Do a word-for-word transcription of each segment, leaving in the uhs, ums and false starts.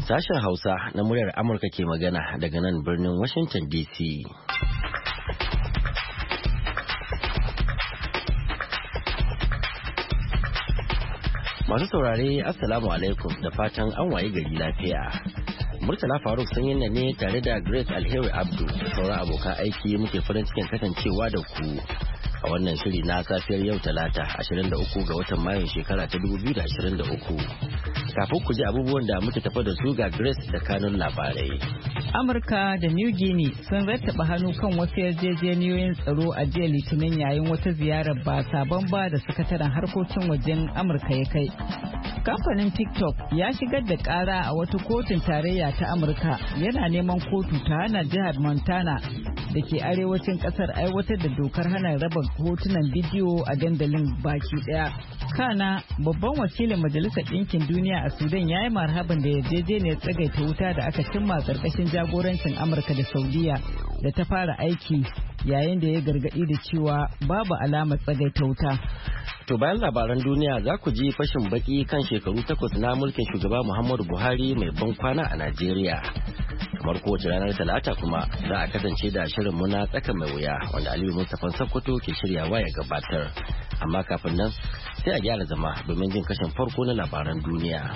Sashen Hausa na muryar Amurka ke magana daga nan birnin Washington D C. Masu saurare Assalamu alaikum da fatan an waye gari lafiya. Murtala Faruk sun yi ne tare da Grace Alheri Abdu da sauran abokan aiki muke farin cikin kasancewa da ku a wannan shiri na safiyar yau Talata ashirin da uku ga watan Mayun shekara ta dubu biyu da ashirin da uku. Kafin ku ji abubuwan da muke tafa da su ga Grace da kanun labarai. Amurka da New Guinea sun rattaba hannu kan wasu yarjejeniyoyin tsaro a jiya Litinin yayin wata ziyarar ba sabon ba da sakataren harkokin wajen Amurka ya kai. Kamfanin TikTok ya shigar da kara a wata kotun tarayya ta Amurka yana neman kotu ta hana jihar Montana da ke arewacin kasar aiwatar da dokar hana raba hotunan bidiyo a dandalin baki daya. Kana babban wakilin Majalisar Ɗinkin Duniya a Sudan ya yi marhaban da yarjejeniyar tsagaita wuta da aka cimma ƙarƙashin jagorancin Amurka da Saudiya da ta fara aiki yayin da ya gargaɗi da cewa babu alamar tsagaita wuta. To bayan labaran duniya za ku ji fashin baki kan shekaru takwas na mulkin shugaba Muhammadu Buhari mai ban kwana a Najeriya. Kamar kowace ranar Talata kuma za a kasance da shirin muna tsaka mai wuya wanda Aliyu Mustapha Sokoto ke shiryawa ya gabatar. Amma kafin nan sai a gyara zama domin jin kashin farko na labaran duniya.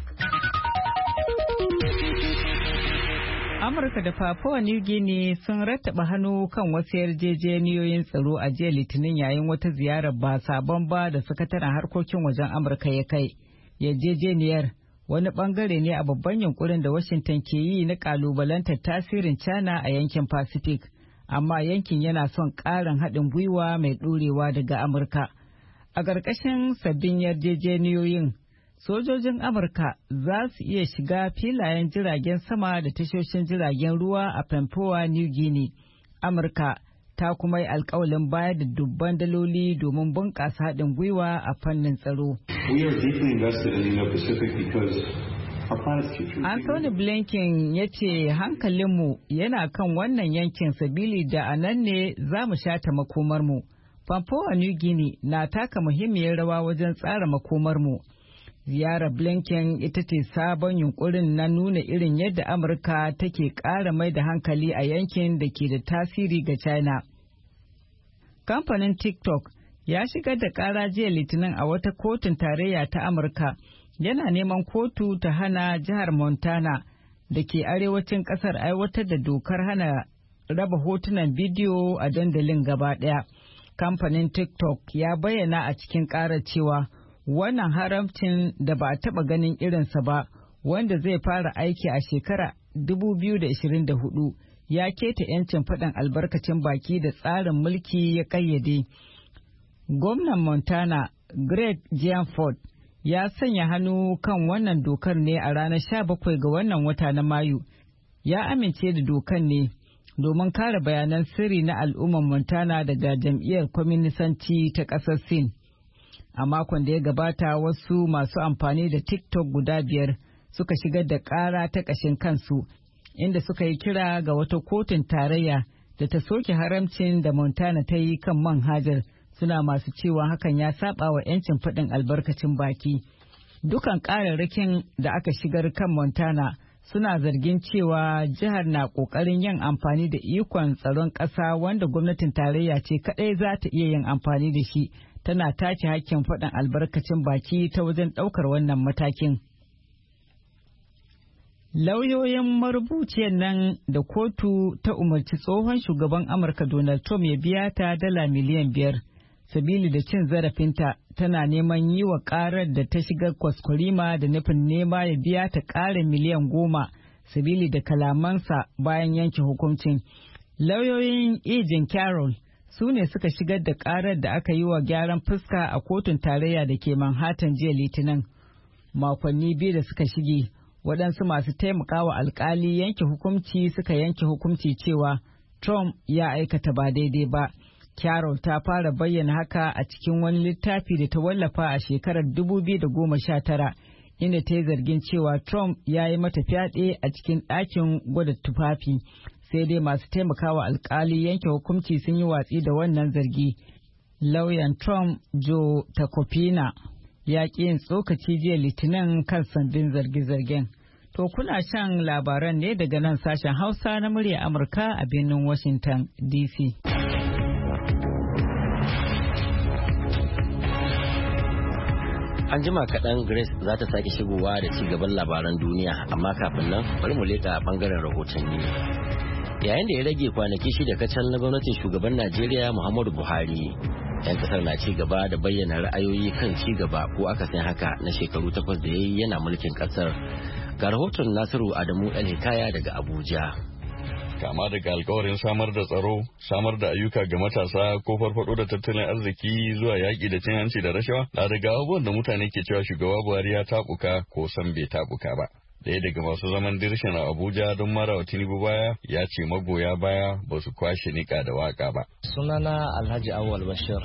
Amurka da Papua New Guinea sun rattaba hannu kan wasu yarjejeniyoyin tsaro a jiya Litinin yayin wata ziyarar ba sabon ba da sakataren harkokin wajen Amurka ya kai. Yarjejeniyar wani bangare ne a babban yunkurin da Washington ke yi na kalubalantar tasirin China a yankin Pacific, amma yankin yana son ƙarin haɗin gwiwa mai ɗorewa daga Amurka. A ƙarƙashin sabbin yarjejeniyoyin, sojojin Amurka za su iya shiga filayen jiragen sama da tashoshin jiragen ruwa a Papua New Guinea. Amurka ta kuma yi alkawalin bayar da dubban daloli domin bunƙasa haɗin gwiwa a fannin tsaro. Anthony Blinken ya ce hankalinmu yana kan wannan yankin sabili da a nan ne za mu shata makomarmu. Papua New Guinea na taka muhimmiyar rawa wajen tsara makomarmu. Ziyarar Blinken ita ce sabon yunkurin na nuna irin yadda Amurka take ƙara mai da hankali a yankin da ke da tasiri ga China. Kamfanin TikTok ya shigar da ƙara jiya Litinin a wata kotun tarayya ta Amurka yana neman kotu ta hana jihar Montana da ke arewacin ƙasar aiwatar da dokar hana raba hotunan bidiyo a dandalin gaba ɗaya. Kamfanin TikTok ya bayyana a cikin ƙarar cewa wannan haramcin da ba a taɓa ganin irinsa ba wanda zai fara aiki a shekara dubu biyu da ashirin da hudu ya keta 'yancin faɗin albarkacin baki da tsarin mulki ya ƙayyade. Gwamnan Montana Greg Gianforth ya sanya hannu kan wannan dokar ne a ranar sha bakwai ga wannan wata na Mayu. Ya amince da dokar ne domin kare bayanan sirri na al'ummar Montana daga jam'iyyar kwaminisanci ta ƙasar Sin. A makon da ya gabata wasu masu amfani da TikTok guda biyar suka shigar da ƙara ta ƙashin kansu inda suka yi kira ga wata kotun tarayya da ta soke haramcin da Montana ta yi kan manhajar, suna masu cewa hakan ya saba wa 'yancin faɗin albarkacin baki. Dukan ƙararrakin da aka shigar kan Montana suna zargin cewa jihar na ƙoƙarin yin amfani da ikon tsaron ƙasa wanda gwamnatin tarayya ce kaɗai za ta iya yin amfani da shi. Tana take hakkin faɗin albarkacin baki ta wajen ɗaukar wannan matakin. Lauyoyin marubuciyar nan da kotu ta umarci tsohon shugaban Amurka Donald Trump ya biya ta dala miliyan biyar. Sabili da cin zarafinta tana neman yi wa ƙarar da ta shiga kwaskwarima da nufin nema ya biya ta ƙarin miliyan goma sabili da kalamansa bayan yanke hukuncin. Lauyoyin E. Jean Carroll su ne suka shigar da karar da aka yi wa gyaran fuska a kotun tarayya da ke Manhattan jiya Litinin. Makonni biyu da suka shige, waɗansu masu taimakawa alkali yanke hukunci suka yanke hukunci cewa Trump ya aikata ba daidai ba. Carol ta fara bayyana haka a cikin wani littafi da ta wallafa a shekarar dubu biyu da goma sha tara, inda ta yi zargin cewa Trump ya yi mata fyaɗe a cikin ɗakin gwada tufafi. Sai dai masu taimakawa alkali yanke hukunci sun yi watsi da wannan zargi. Lauyan Trump Joe Tacopina ya ƙi yin tsokaci jiya Litinin kan sabbin zarge-zargen. To kuna shan labaran ne daga nan sashen Hausa na murya Amurka a birnin Washington D C. An jima kaɗan Grace za ta sake shigowa da ci gaban labaran duniya, amma kafin nan bari mu leƙa ɓangaren rahotanni. Yayin da ya rage kwanaki shida kacal na gwamnatin shugaban Najeriya Muhammadu Buhari, 'yan kasar na ci gaba da bayyana ra'ayoyi kan ci gaba ko akasin haka na shekaru takwas da ya yi yana mulkin kasar. Ga rahoton Nasiru Adamu El Hikaya daga Abuja. Kama daga alkawarin samar da tsaro, samar da ayyuka ga matasa ko farfado da tattalin arziki zuwa yaƙi da cin hanci da rashawa na daga abubuwan da mutane ke cewa shugaba Buhari ya tabuka ko san bai tabuka ba. Daya daga masu zaman dirshin a Abuja don mara wa Tinubu baya ya ce magoya baya ba su kwashe nika da waka ba. Sunana Alhaji Awal Bashir.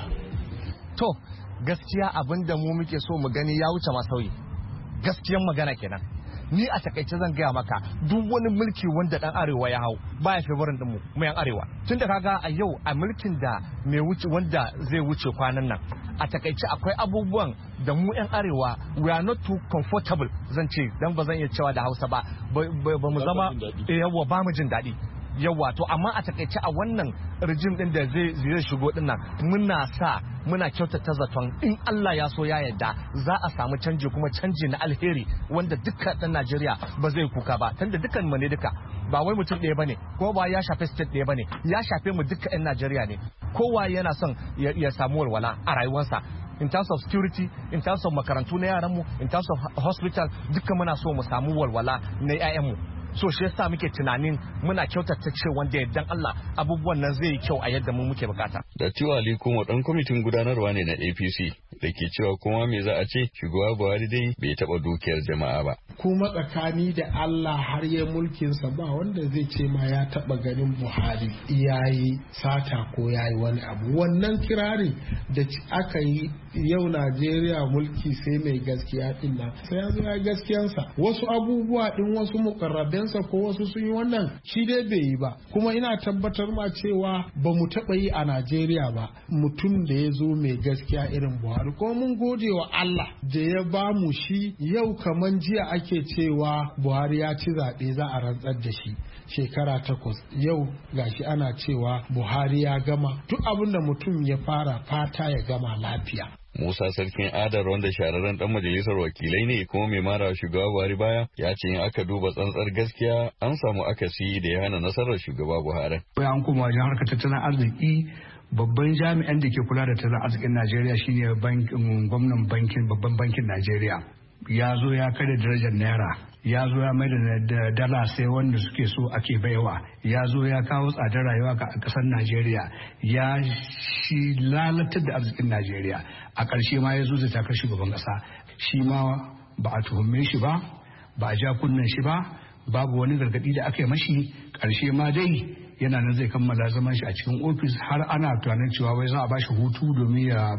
To, gaskiya abin da mu muke so mu gani ya wuce masauyi. Gaskiyan magana kenan. Ni a takaice zan gaya maka duk wani mulki wanda dan arewa ya hau baya favorin din mu mu yan arewa. Tunda kaga a yau a mulkin da mai wuce wanda zai wuce kwanan nan a takaice akwai abubuwan da mu yan arewa we are not too comfortable zan ce dan ba zan iya cewa da Hausa ba ba mu zama yawa ba mu jin daɗi. Yawa to amma a takaice a wannan rijim din da zai zai shigo din nan muna sa muna kyautata zaton in Allah ya so ya yarda za a samu canji kuma canji na alheri wanda dukkan dan Najeriya ba zai kuka ba tunda dukkan mu ne duka ba wai mutum ɗaya bane ko ba ya shafe state ɗaya bane ya shafe mu dukkan yan Najeriya ne kowa yana son ya samu walwala a rayuwarsa in terms of security in terms of makarantu na yaran mu in terms of hospital dukkan muna so mu samu walwala na 'ya'yan mu. So shi yasa muke tunanin muna kyautata cewa da yaddan Allah abubuwan nan zai yi kyau a yadda mu muke bukata. Da Tiwa Ali kuma dan kwamitin gudanarwa ne na A P C da ke cewa kuma me za a ce shugaba Buhari dai bai taba dukiyar jama'a ba. Kuma tsakani da Allah har ya mulkin sa ba wanda zai ce ma ya taba ganin Buhari yayi sata ko yayi wani abu. Wannan kirari da aka yi yau Najeriya mulki sai mai gaskiya din nan sai ya zo ya gaskiyansa. Wasu abubuwa din wasu mukarrabe sa ko wasu sun yi wannan shi dai bai yi ba kuma ina tabbatar ma cewa ba mu taɓa yi a Najeriya ba mutum da ya zo mai gaskiya irin Buhari ko mun gode wa Allah da ya ba mu shi yau kaman jiya ake cewa Buhari ya ci zaɓe za a rantsar da shi shekara takwas yau gashi ana cewa Buhari ya gama duk abin da mutum ya fara fata ya gama lafiya. Musa Sarkin Adar wanda shahararren dan majalisar wakilai ne kuma mai mara shugaba Buhari baya ya ce in aka duba tsantsar gaskiya an samu akasi da ya hana nasarar shugaba Buhari. Bayan kuma wajen harkar tattalin arziki babban jami'an da ke kula da tattalin arzikin Najeriya shine bankin gwamnan bankin babban bankin Najeriya ya zo ya kada darajar naira ya zo ya mai da dala sai wanda suke so ake baiwa ya zo ya kawo tsadar rayuwa ga kasar Najeriya ya shi lalatar da arzikin Najeriya a ƙarshe ma ya zo zai takar shugaban ƙasa shi ma ba a tuhumme shi ba ba a ja kunnen shi ba babu wani gargaɗi da aka yi mashi ƙarshe ma dai yana nan zai kammala zaman shi a cikin ofis har ana tunanin cewa wai za a bashi hutu domin ya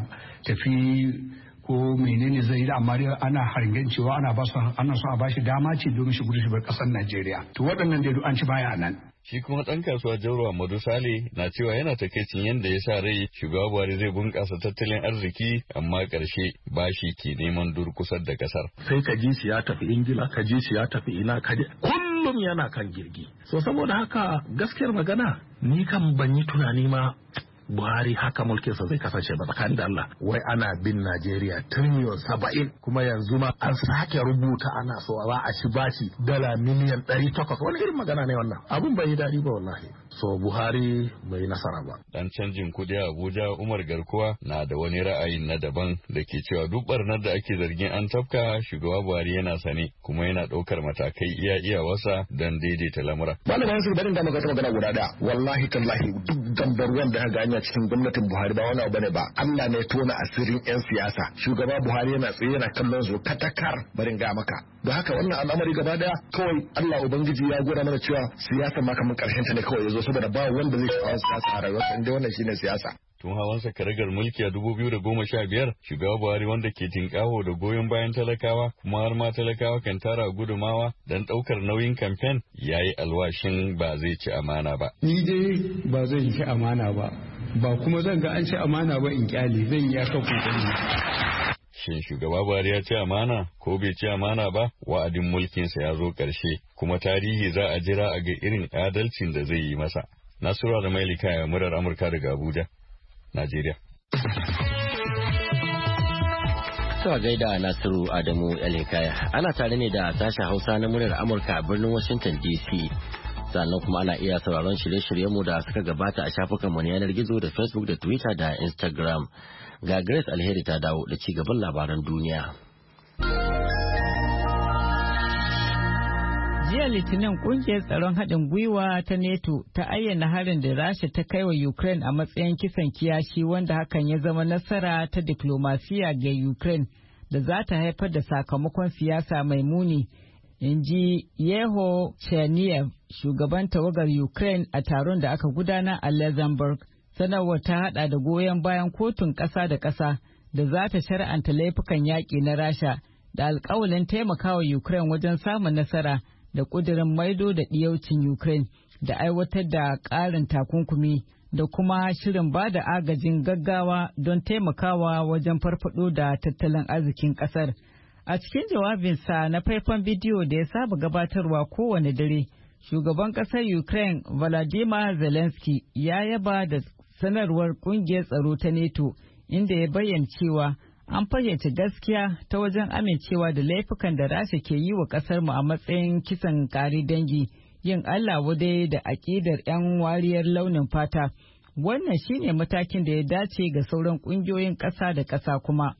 tafi ko menene zai yi da amma ana hargen cewa ana ba su ana so a bashi dama ce domin shi gudu shi bar kasar Najeriya to waɗannan dai an ci baya nan. Shi kuma ɗan kasuwa Jauro Amadu Sale na cewa yana takaicin yadda ya sa rai shugaba Buhari zai bunƙasa tattalin arziki amma ƙarshe bashi ke neman durkusar da ƙasar. Sai ka ji shi ya tafi Ingila ka ji shi ya tafi ina ka je kullum yana kan jirgi. So saboda haka gaskiyar magana ni kan ban yi tunani ma Buhari haka mulkinsa zai kasance ba tsakanin da Allah. Wai ana bin Najeriya tiriliyon saba'in kuma yanzu ma an sake rubuta ana so za a shi bashi dala miliyan ɗari takwas wani irin magana ne wannan abun bai yi daɗi ba wallahi. So Buhari bai nasara ba. Dan canjin kuɗi a Abuja Umar Garkuwa na da wani ra'ayin na daban da ke cewa duk barnar da ake zargin an tafka shugaba Buhari yana sane kuma yana ɗaukar matakai iya iyawarsa don daidaita lamura. Malamin su barin da magana magana guda ɗaya wallahi tallahi duk dambarwan da ga hanya cikin gwamnatin Buhari ba wani abu bane ba Allah ne tona asirin yan siyasa shugaba Buhari yana tsaye yana kallon su katakar barin ga maka don haka wannan al'amari gaba daya kawai Allah ubangiji ya gura mana cewa siyasa ma kamar karshen ta ne kawai yazo saboda ba wanda zai sha'awar siyasa a rayuwarsa inda wannan shine siyasa. Tun hawansa karagar mulki a dubu biyu da goma sha biyar shugaba Buhari wanda ke tinkaho da goyon bayan talakawa kuma har ma talakawa kan tara gudumawa don ɗaukar nauyin kamfen ya yi alwashin ba zai ci amana ba. Ni dai ba zan ci amana ba ba kuma zan ga an ci amana ba in kyale zan yi aka kokari. Shin shugaba Buhari ya ci amana ko bai ci amana ba? Wa'adin mulkinsa ya zo ƙarshe, kuma tarihi za a jira a ga irin adalcin da zai yi masa. Nasiru da Mailika ya murar Amurka daga Abuja, Najeriya. Sawa gaida Nasiru Adamu Elikaya. Ana tare ne da sashen Hausa na muryar Amurka a birnin Washington D C. Sannan kuma ana iya sauraron shirye-shiryenmu da suka gabata a shafukanmu na yanar gizo da Facebook da Twitter da Instagram. Ga Grace Alheri ta dawo da ci gaban labaran duniya. Jiya Litinin kungiyar tsaron haɗin gwiwa ta NATO ta ayyana harin da Rasha ta kai wa Ukraine a matsayin kisan kiyashi, wanda hakan ya zama nasara ta diplomasiya ga Ukraine da za ta haifar da sakamakon siyasa mai muni, in ji Yeho Cherniev, shugaban tawagar Ukraine a taron da aka gudana a Luxembourg. Sanarwar ta hada da goyon bayan kotun ƙasa da ƙasa da za ta shari'anta laifukan yaƙi na Rasha da alƙawalin taimakawa Ukraine wajen samun nasara da ƙudurin maido da ɗiyaucin Ukraine da aiwatar da ƙarin takunkumi da kuma shirin ba da agajin gaggawa don taimakawa wajen farfado da tattalin arzikin ƙasar. A cikin jawabinsa na faifan bidiyo da ya saba gabatarwa kowane dare, shugaban ƙasar Ukraine Volodymyr Zelensky ya yaba da sanarwar ƙungiyar tsaro ta NATO, inda ya bayyana cewa an fayyace gaskiya ta wajen amincewa da laifukan da Rasha ke yi wa ƙasarmu a matsayin kisan ƙari dangi, yin Allah wadai da aƙidar 'yan wariyar launin fata. Wannan shine matakin da ya dace ga sauran ƙungiyoyin ƙasa da ƙasa kuma.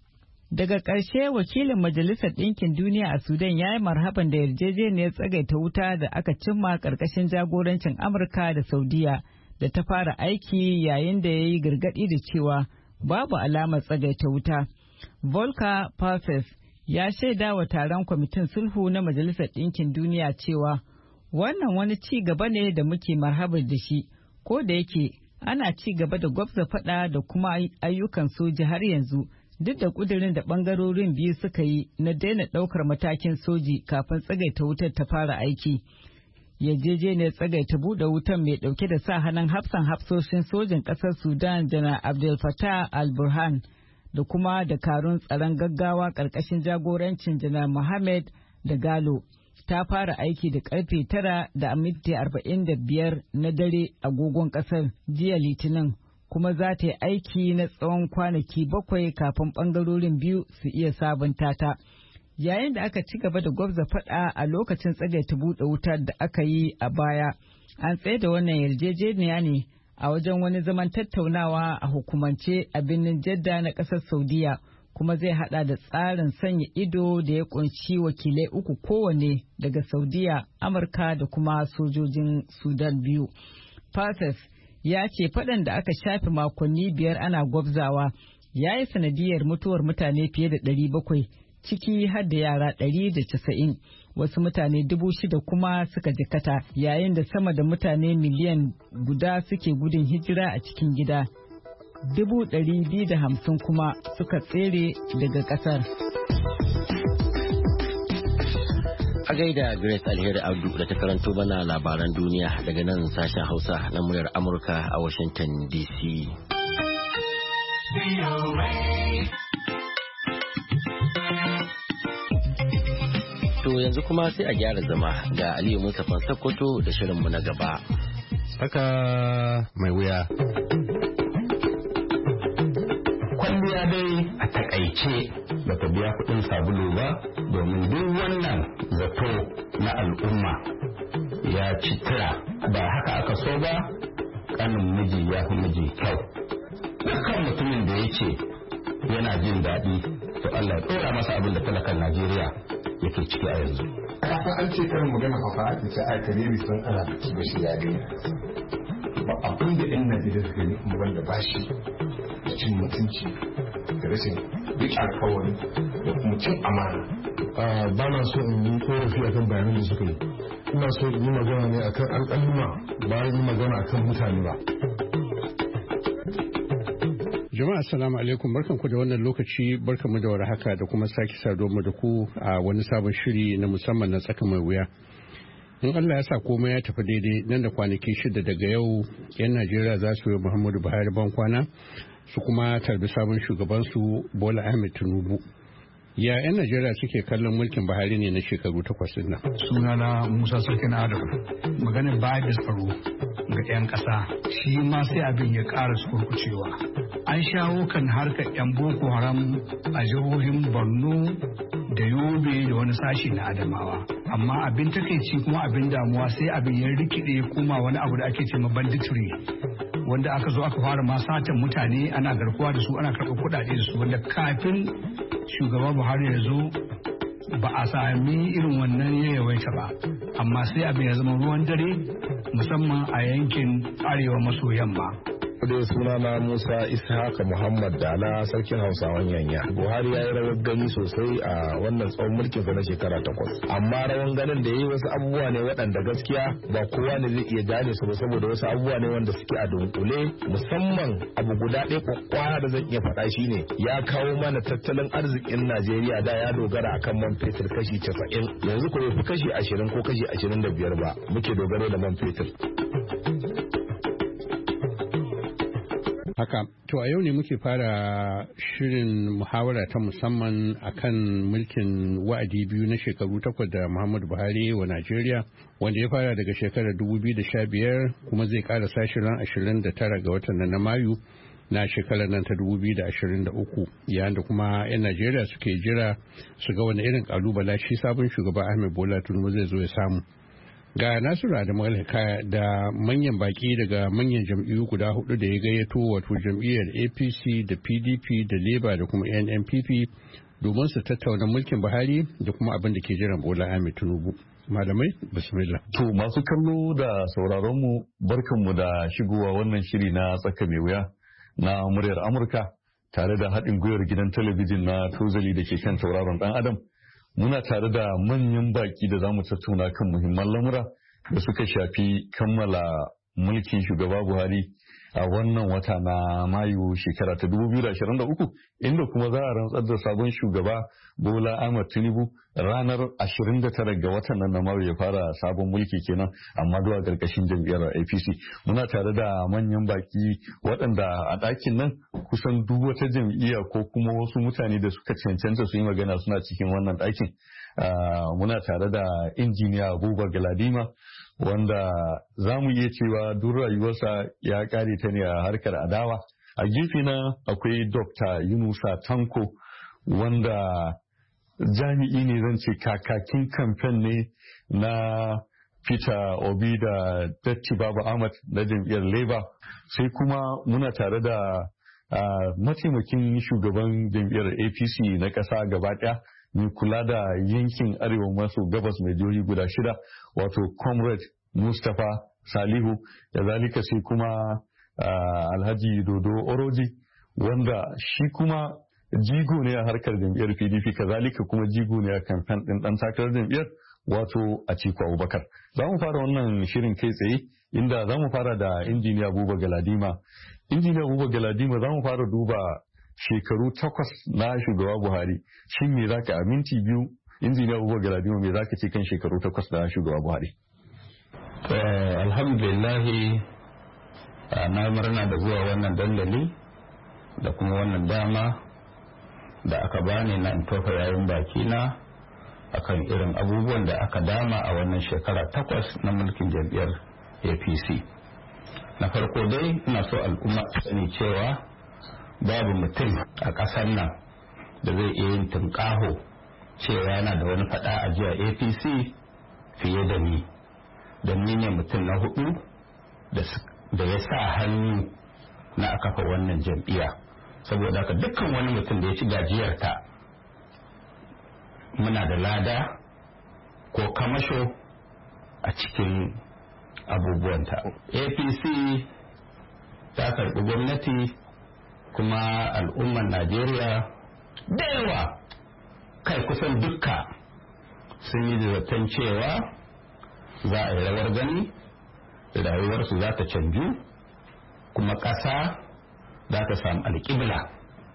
Daga ƙarshe, wakilin Majalisar Ɗinkin Duniya a Sudan ya yi marhaban da yarjejeniyar tsagaita wuta da aka cimma ƙarƙashin jagorancin Amurka da Saudiya da ta fara aiki, yayin da ya yi gargaɗi da cewa babu alamar tsagaita wuta. Volker Perthes ya shaida wa taron kwamitin sulhu na Majalisar Ɗinkin Duniya cewa wannan wani ci gaba ne da muke marhabar da shi, ko da yake ana ci gaba da gwabza faɗa da kuma ayyukan soji har yanzu, duk da ƙudurin da ɓangarorin biyu suka yi na daina ɗaukar matakin soji kafin tsagaita wutar ta fara aiki. Yarjejeniyar tsagaita buɗe wutan mai ɗauke da sa hannun hafsan hafsoshin sojin ƙasar Sudan Janar Abdel Fattah al-Burhan da kuma dakarun tsaron gaggawa ƙarƙashin jagorancin Janar Mohammed da Galo ta fara aiki da ƙarfe tara da minti arba'in da biyar na dare agogon ƙasar jiya Litinin, kuma za ta yi aiki na tsawon kwanaki bakwai kafin ɓangarorin biyu su iya sabunta ta. Yayin da aka ci gaba da gwabza faɗa a lokacin tsagaita buɗe wutar da aka yi a baya, an tsaye da wannan yarjejeniya ne a wajen wani zaman tattaunawa a hukumance a birnin Jeddah na ƙasar Saudiya, kuma zai hada da tsarin sanya ido da ya kunshi wakilai uku kowane daga Saudiya, Amurka da kuma sojojin Sudan biyu. Perthes ya ce faɗan da aka shafe makonni biyar ana gwabzawa ya yi sanadiyar mutuwar mutane fiye da ɗari bakwai, ciki har da yara ɗari da casa'in, wasu mutane dubu shida kuma suka jikata, yayin da sama da mutane miliyan guda suke gudun hijira a cikin gida, dubu ɗari biyu da hamsin kuma suka tsere daga ƙasar. A gaida Grace Alheri Abdu da ta karanto mana labaran duniya daga nan sashen Hausa na muryar Amurka a Washington D C. To yanzu kuma sai a gyara zama ga Aliyu Mustapha Sokoto da shirinmu na gaba. Saka mai wuya. Kwalliya dai a takaice bata biya kuɗin sabulu ba, domin duk wannan zato na al'umma ya ci tira. Ba haka aka so ba, kanin miji ya fi miji kyau. Dukkan mutumin da ya ce yana jin daɗi, to Allah ya ɗora masa abin da talakan Najeriya yake ciki a yanzu. Kafin an ce karin magana fafa ake ce ai kare bi sun ana da shi ya gani. Ba abin da ɗan Najeriya suka yi kuma da bashi da cin mutunci da rashin duk alkawari da kuma cin amana. Ba na so in yi korafi akan bayanan da suka yi. Ina so in yi magana ne akan alƙaluma ba yi magana akan mutane ba. Jama'a assalamu alaikum, barkanku da wannan lokaci, barkanmu da warhaka da kuma sake saduwa mu da ku a wani sabon shiri na musamman na tsaka mai wuya. In Allah ya sa komai ya tafi daidai, nan da kwanaki shida daga yau yan Najeriya za su yi Muhammadu Buhari ban kwana su kuma tarbi sabon shugabansu Bola Ahmed Tinubu. Ya 'yan Najeriya suke kallon mulkin Buhari ne na shekaru takwas din nan. Sunana Musa Sarkin Adam. Maganar bayar da tsaro ga 'yan ƙasa shi ma sai abin ya ƙara kurkucewa. An shawo kan harkar 'yan Boko Haram a jihohin Borno da Yobe da wani sashi na Adamawa. Amma abin takaici kuma abin damuwa sai abin ya rikide kuma wani abu da ake ce ma banditry. Wanda aka zo aka fara ma satan mutane ana garkuwa da su ana karɓar kuɗaɗe da su wanda kafin shugaba Buhari ya zo ba a sami irin wannan ya yawaita ba amma sai abin ya zama ruwan dare musamman a yankin arewa maso yamma. dai suna na Musa Ishaq Muhammad Dala sarkin Hausawan Yanya. Buhari ya yi rawar gani sosai a wannan tsawon mulkin sa na shekara takwas. Amma rawan ganin da ya yi wasu abubuwa ne waɗanda gaskiya ba kowa ne zai iya gane su ba saboda wasu abubuwa ne wanda suke a dunkule musamman abu guda ɗaya kwakwara da zan iya faɗa shi ne ya kawo mana tattalin arzikin Najeriya da ya dogara akan man fetur kashi casa'in yanzu ko fi kashi ashirin ko kashi ashirin da biyar ba muke dogaro da man fetur. Haka, to a yau ne muke fara shirin muhawara ta musamman akan mulkin wa'adi biyu na shekaru takwas da Muhammadu Buhari wa Najeriya wanda ya fara daga shekarar dubu biyu da sha biyar kuma zai ƙara sashi ran ashirin da tara ga watan na Mayu na shekarar nan ta dubu biyu da ashirin da uku yayin da kuma 'yan Najeriya suke jira su ga wani irin kalubala shi sabon shugaba Ahmed Bola Tinubu zai zo ya samu. Ga Nasiru Adamu Alhika da manyan baki daga manyan jam'iyyu guda hudu da ya gayyato wato jam'iyyar A P C da P D P da Labour da kuma N N P P domin su tattauna mulkin Buhari da kuma abin da ke jiran Bola Ahmed Tinubu. Malamai, bismillah. To masu kallo da sauraron mu barkanmu da shigowa wannan shiri na tsaka mai wuya na muryar Amurka tare da haɗin gwiwar gidan talabijin na Tozali da ke kan tauraron ɗan Adam. Muna tare da manyan baki da za mu tattauna kan muhimman lamura da suka shafi kammala mulkin shugaba Buhari a wannan wata na Mayu shekara ta dubu biyu da ashirin da uku inda kuma za a rantsar da sabon shugaba Bola Ahmed Tinubu ranar ashirin da tara ga watan nan na Mayu ya fara sabon mulki kenan amma zuwa karkashin jam'iyyar A P C. Muna tare da manyan baki waɗanda a ɗakin nan kusan duk wata jam'iyya ko kuma wasu mutane da suka cancanta su yi magana suna cikin wannan ɗakin. Muna tare da injiniya Buba Galadima wanda za mu iya cewa duk rayuwarsa ya kare ta ne a harkar adawa. A gefe na akwai Dokta Yunusa Tanko wanda jami'i ne zan ce kakakin kamfen ne na Peter Obi da Datti Baba Ahmad na jam'iyyar Labour. Sai kuma muna tare da mataimakin shugaban jam'iyyar A P C na ƙasa gaba ɗaya mai kula da yankin arewa maso gabas mai jihohi guda shida wato Comrade Mustapha Salihu da zalika sai kuma Alhaji Dodo Oroji wanda shi kuma jigo ne a harkar jam'iyyar P D P kazalika kuma jigo ne a kamfen ɗin ɗan takarar jam'iyyar wato Atiku Abubakar. Za mu fara wannan shirin kai tsaye inda za mu fara da injiniya Buba Galadima. Injiniya Buba Galadima za mu fara duba shekaru takwas na shugaba Buhari. Shin me za ka a minti biyu injiniya Buba Galadima me za ka ce kan shekaru takwas na shugaba Buhari? Alhamdulillahi na murna da zuwa wannan dandali da kuma wannan dama da aka bani na in tofa yayin baki na akan irin abubuwan da aka dama a wannan shekara takwas na mulkin jam'iyyar A P C. Na farko dai ina so al'umma su sani cewa babu mutum a ƙasar nan da zai iya yin tunƙaho cewa yana da wani faɗa a jiya A P C fiye da ni. Da ni ne mutum na hudu da ya sa hannu na a kafa wannan jam'iyya. Saboda haka dukkan wani mutum da ya ci gajiyarta muna da lada ko kamasho a cikin abubuwanta. A P C ta karɓi gwamnati kuma al'ummar Najeriya da yawa kai kusan dukka sun yi zaton cewa za a yi rawar gani rayuwarsu za ta canju kuma ƙasa za ta samu alƙibla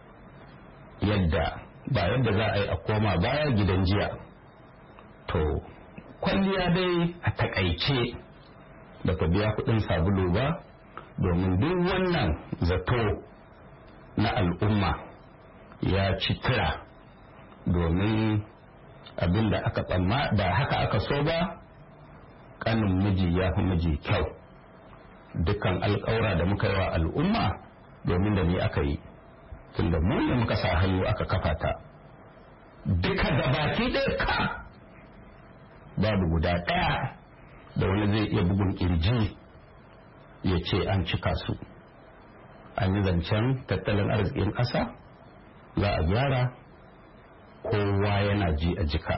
yadda ba yadda za a yi a koma baya gidan jiya. To kwalliya dai a takaice ba ta biya kuɗin sabulu ba domin duk wannan zato na al'umma ya ci tura, domin abin da aka tsamma da haka aka so ba, kanin miji ya fi miji kyau. Dukkan alƙawura da muka yi wa al'umma domin da ni aka yi, tunda mu ne muka sa hannu aka kafa ta, duka da baki ɗaya ka babu guda ɗaya da wani zai iya bugun ƙirji ya ce an cika su. An yi zancen tattalin arzikin ƙasa za a gyara, kowa yana ji a jika,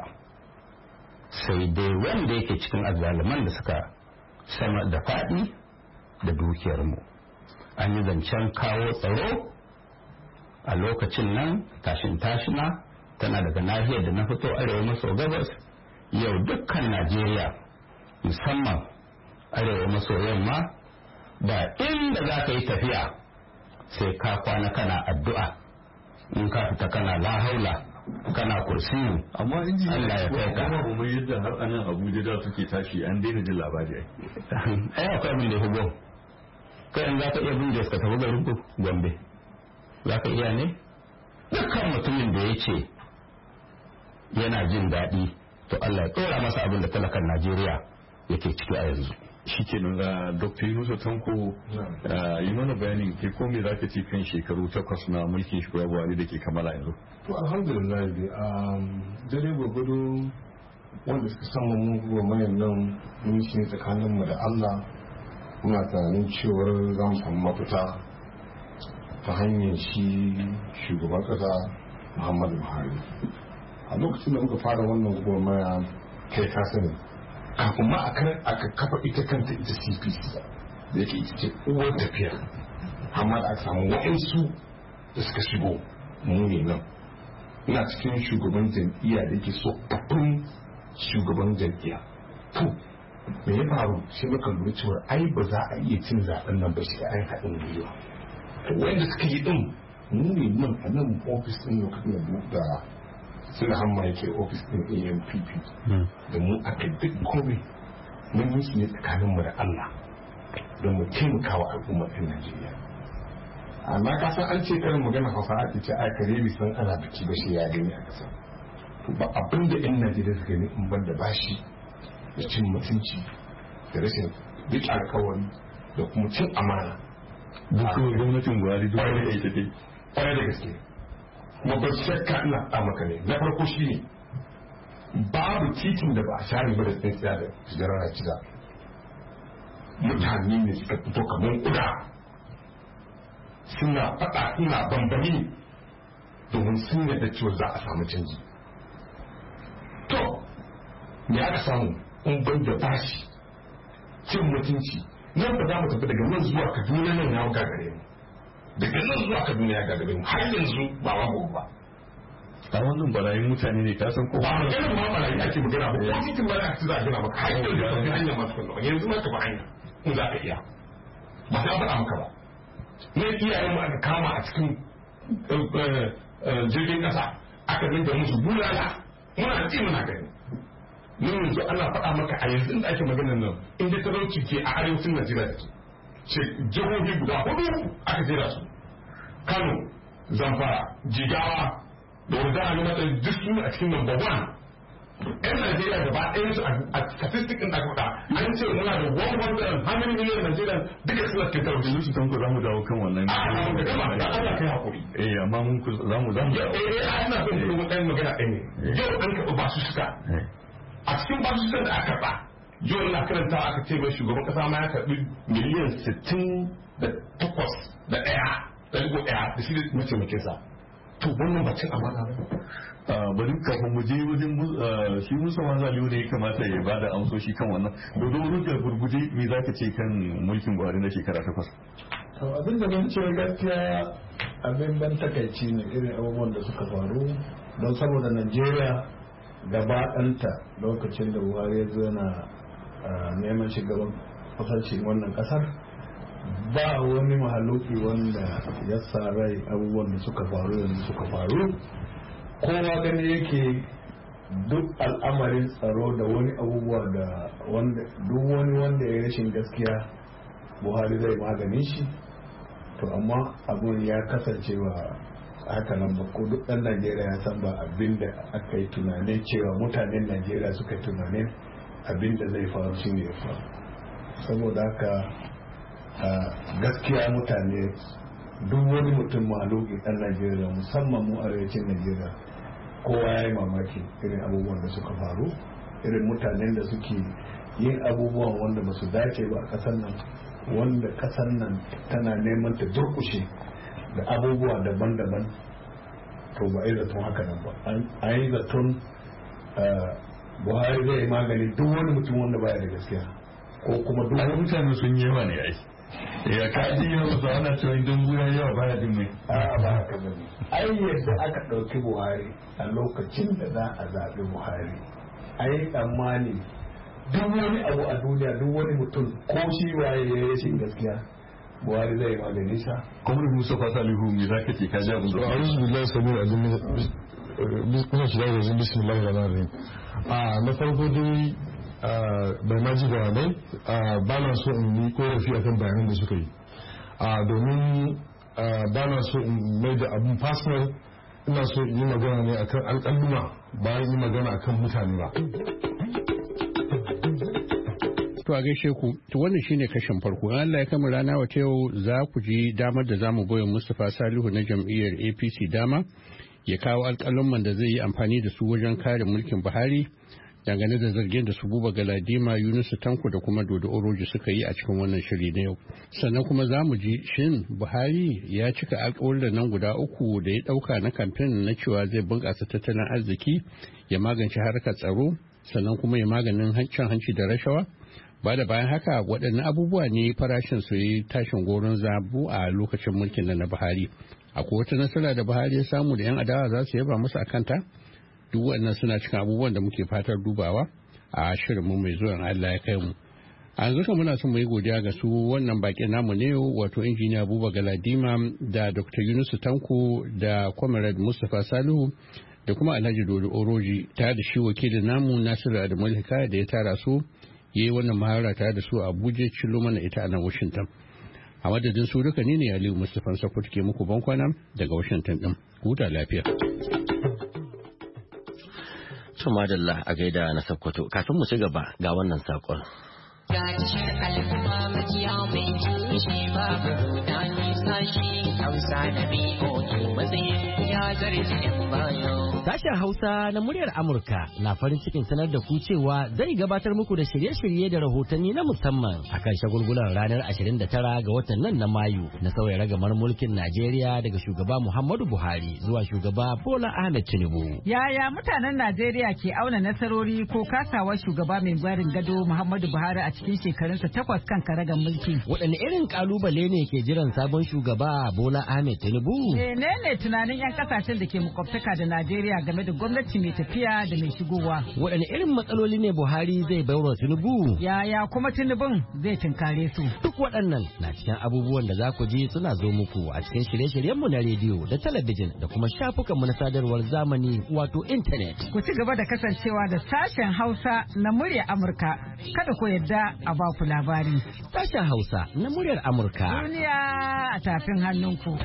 sai dai wanda yake cikin azzaluman da suka sama da faɗi da dukiyarmu. An yi zancen kawo tsaro a lokacin nan, tashin tashina tana daga nahiyar da na fito arewa maso gabas. Yau dukkan Najeriya, musamman arewa maso yamma, ba inda za ka yi tafiya sai ka kwana kana addu'a, in ka fita kana la haula kana kursiyu. Amma inji Allah ya kai ka. Amma ba yadda har anan Abuja da suke tashi an daina jin labari ai. Ai akwai abin da ya hugo. Kai in za ka iya bin da ka tafi garin ku Gombe, za ka iya ne? Dukkan mutumin da ya ce yana jin daɗi, to Allah ya ɗora masa abin da talakan Najeriya yake ciki a yanzu. Shi ke nuna Dokta Yunusa Tanko, yi mana bayanin ke ko me za ka ce kan shekaru takwas na mulkin shugaba Buhari da ke kammala yanzu? To alhamdulillah dai dare gwagwado wanda suka samu mu gwamnatin nan mun shi ne tsakaninmu da Allah, muna tunanin cewar za mu samu mafita ta hanyar shi shugaban ƙasa Muhammadu Buhari. A lokacin da muka fara wannan gwamnati kai ka sani, kafin ma aka kafa ita kanta ita C P C da yake ita ce uwar tafiya, amma da aka samu waɗansu da suka shigo mu ne nan. Ina cikin shugaban jam'iyya da yake so babban shugaban jam'iyya. To me ya faru shi muka lura cewa ai ba za a iya cin zaben nan ba shi ai haɗin gwiwa. To wanda suka yi din mu ne nan a nan ofis ɗin lokacin da suna hamma yake ofis ɗin A N P P da mu aka duk komai mun yi shi ne tsakaninmu da Allah don mu taimaka wa al'ummar ɗin Najeriya. Amma ka san an ce karin magana hausa ake ce ai kare bi san ana biki ba shi ya gani a ƙasa. To ba abin da ɗan Najeriya suka gani in ban da bashi da cin mutunci da rashin duk alkawari da kuma cin amana. Duk gwamnatin Buhari duk wani ita dai. Kwarai da gaske. Kuma ba shakka ina ɗa maka ne. Na farko shi ne babu titin da ba a share ba da tsintsiya da tijarar a cida. Mutane ne suka fito kamar kuda. Suna faɗa suna bambami domin sun yadda cewa za a samu canji. To, me aka samu in ban da bashi, cin mutunci, nan ba za mu tafi daga nan zuwa Kaduna nan ya gagare mu. Daga nan zuwa Kaduna ya gagare mu har yanzu ba wa gobe ba. A wannan barayin mutane ne ka san ko ba magana ma barayi ake magana ba. Ko cikin barayi ake za a gina maka hanyar da ka hanyar masu kwallo. Yanzu ma ka ba hanya in za ka iya. Ba ta faɗa maka ba. Ne iyayen mu aka kama a cikin jirgin ƙasa aka rinka musu bulala muna ci muna gani. Mun yanzu ana faɗa maka a yanzu inda ake maganar nan inda talauci ke a arewacin Najeriya da ke jihohi guda hudu aka jera su Kano, Zamfara, Jigawa da wanda a nuna da duk su a cikin number one. Yan Najeriya gaba ɗayan su a statistic ɗin da aka faɗa an ce muna da one hundred how many million Najeriya duka suna cikin talauci. Su tanko za mu dawo kan wannan. A da gama da Allah kai hakuri. Eh amma mun ku za mu za mu. Eh eh ina son ku ɗan magana ɗaya ne. Yau an karɓi basu suka. A cikin basu suka da aka karɓa yau na karanta aka ce mai shugaban kasa ma ya karɓi miliyan sittin da takwas da ɗaya da ɗigo ɗaya da shi da mataimakin sa. To wannan ba cin amana ba. Bari kafin mu je wajen shi Musa Manzaliyu ne ya kamata ya bada amsoshi kan wannan. Dodo wurin da gurguje me za ka ce kan mulkin Buhari na shekara takwas? To abin da ban ce gaskiya abin ban takaici ne irin abubuwan da suka faru don saboda Najeriya gaba ɗanta lokacin da Buhari ya zo na neman shugaban kasashen wannan kasar ba wani mahaluki wanda ya sa rai abubuwan da suka faru yanzu suka faru. Kowa gani yake duk al'amarin tsaro da wani abubuwa da wanda duk wani wanda ya rashin gaskiya Buhari zai magani shi. to amma abun ya kasance ba haka nan ba ko duk ɗan Najeriya ya san ba abin da aka yi tunanin cewa mutanen Najeriya suka tunanin abin da zai faru shi ne ya faru. Saboda haka gaskiya mutane duk wani mutum mahaluki ɗan Najeriya musamman mu arewacin Najeriya kowa ya yi mamaki irin abubuwan da suka faru, irin mutanen da suke yin abubuwan wanda ba su dace ba a ƙasar nan, wanda ƙasar nan tana neman ta durkushe da abubuwa daban-daban. To ba a yi zaton haka nan ba, a yi zaton Buhari zai yi magani duk wani mutum wanda baya da gaskiya ko kuma duk wani mutane sun yi yawa ne ai ya kaji yau su ana cewa idan guda yawa baya din mai a ba haka ba ne. Ai yadda aka ɗauki Buhari a lokacin da za a zaɓi Buhari ai tsammani duk wani abu a duniya duk wani mutum ko shi waye ya yi rashin gaskiya Buhari zai magani sa. Kuma Mustapha Salihu me zaka ce ka ji abin da a'udhu billahi samir azim bismillah shiga da bismillah rahmanir rahim. a na farko dai bai ma ji bayanai ba na so in yi korafi akan bayanan da suka yi domin ba na so in mai da abin personal, ina so in yi magana ne akan alƙaluma bayan yi magana akan mutane ba. To a gaishe ku, to wannan shine kashin farko. In Allah ya kama rana wata yau za ku ji damar da zamu goyon Mustapha Salihu na jam'iyyar A P C dama ya kawo alƙalumman da zai yi amfani da su wajen kare mulkin Buhari dangane da zargin da su Buba Galadima, Yunusu Tanko da kuma Dodo Oroji suka yi a cikin wannan shiri na yau. Sannan kuma za mu ji shin Buhari ya cika alƙawarin nan guda uku da ya ɗauka na kamfen na cewa zai bunƙasa tattalin arziki, ya magance harkar tsaro, sannan kuma ya maganin cin hanci da rashawa. Ba da bayan haka waɗannan abubuwa ne farashin su yi tashin goron zabu a lokacin mulkin na Buhari. Akwai wata nasara da Buhari ya samu da 'yan adawa za su yaba masa a kanta? Duk waɗannan suna cikin abubuwan da muke fatar dubawa a shirinmu mai zuwan Allah ya kai mu. A yanzu kan muna son mu yi godiya ga su wannan baƙin namu ne wato injiniya Buba Galadima da Doctor Yunusu Tanko da Comrade Mustapha Salihu da kuma Alhaji Dodo Oroji tare da shi wakilin namu Nasiru Adamu Hikaya da ya tara su yi wannan mahara tare da su a Abuja cilo mana ita a nan Washington. A madadin su duka ne ne Aliyu Mustapha Sakkwato ke muku bankwana daga Washington din. Huta lafiya. To madalla a gaida na Sakkwato. Kafin mu ci gaba ga wannan sakon. Ga tashar al'umma majiya mai kishi babu rudani sashi Hausa da B O A matsayin ya zarce yan bayo. Sashen Hausa na muryar Amurka na farin cikin sanar da ku cewa zai gabatar muku da shirye-shirye da rahotanni na musamman akan shagulgulan ranar ashirin da tara ga watan nan na Mayu na sauya ragamar mulkin Najeriya daga shugaba Muhammadu Buhari zuwa shugaba Bola Ahmed Tinubu. Yaya mutanen Najeriya ke auna nasarori ko kasawar shugaba mai barin gado Muhammadu Buhari a cikin shekarunsa takwas kan karagar mulki? Waɗanne irin kalubale ne ke jiran sabon shugaba Bola Ahmed Tinubu? Menene tunanin 'yan kasashen da ke makwabtaka da Najeriya game da gwamnati mai tafiya da mai shigowa? Waɗanne irin matsaloli ne Buhari zai baiwa Tinubu? Yaya kuma Tinubun zai tunkare su? Duk waɗannan na cikin abubuwan da za ku ji suna zo muku a cikin shirye-shiryenmu na rediyo da talabijin da kuma shafukanmu na sadarwar zamani wato intanet. Ku ci gaba da kasancewa da sashen Hausa na muryar Amurka. Kada ku yarda a ba ku labari. Sashen Hausa na muryar Amurka. Duniya a tafin hannunku.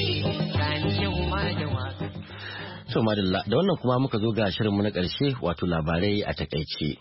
So madalla da wannan kuma muka zo ga shirinmu na ƙarshe wato labarai a takaice.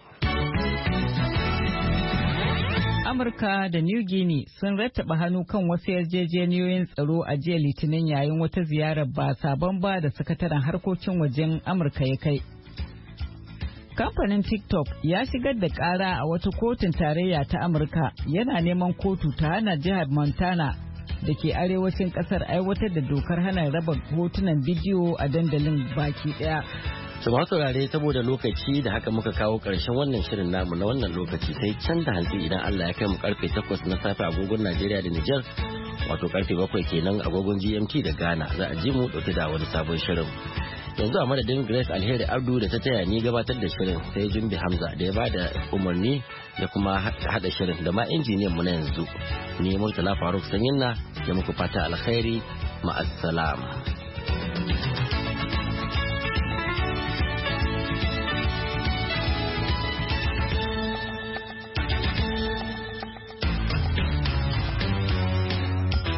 Amurka da New Guinea sun rattaba hannu kan wasu yarjejeniyoyin tsaro a jiya Litinin yayin wata ziyarar ba sabon ba da sakataren harkokin wajen Amurka ya kai. Kamfanin TikTok ya shigar da ƙara a wata kotun tarayya ta Amurka yana neman kotu ta hana jihar Montana da ke arewacin kasar aiwatar da dokar hana raba hotunan bidiyo a dandalin baki daya. Su masu saurare saboda lokaci da haka muka kawo ƙarshen wannan shirin namu na wannan lokaci sai can da hantsi idan Allah ya kai mu karfe takwas na safe agogon Najeriya da Nijar wato karfe bakwai kenan agogon G M T da Ghana za a ji mu dauke da wani sabon shirin. Yanzu a madadin Grace Alheri Abdu da ta taya ni gabatar da shirin sai Jumbi Hamza da ya bada umarni da kuma hada shirin da ma injiniyan mu na yanzu. Ni Murtala Faruk Sanyinna ya muku fata alkhairi ma'assalam.